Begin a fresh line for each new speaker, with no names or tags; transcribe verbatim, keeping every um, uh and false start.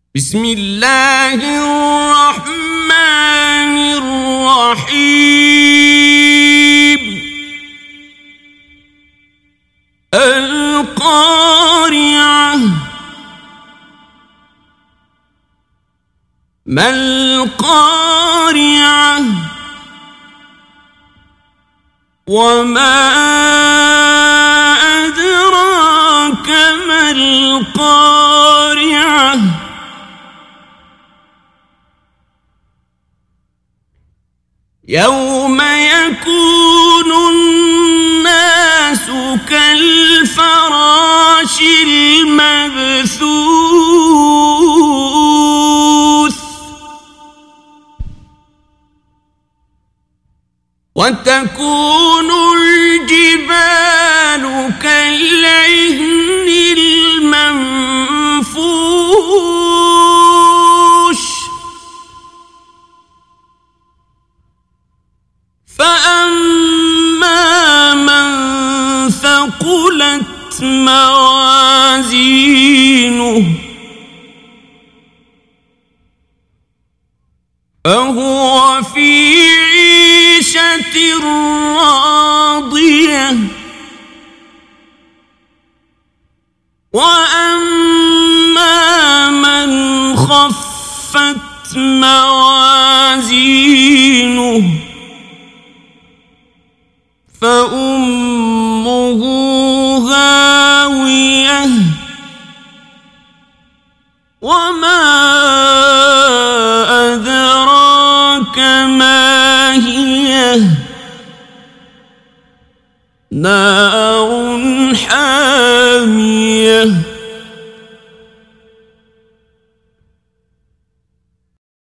بسم الله الرحمن الرحيم القارعة ما القارعة وما أدراك ما القارعة يوم يكون الناس كالفراش المبثوث وتكون الجبال كالعهن المنفوش فأما من ثقلت موازينه فهو في عيشة راضية وأما من خفت موازينه فأمه هاوية وما أدراك ما هي نار حامية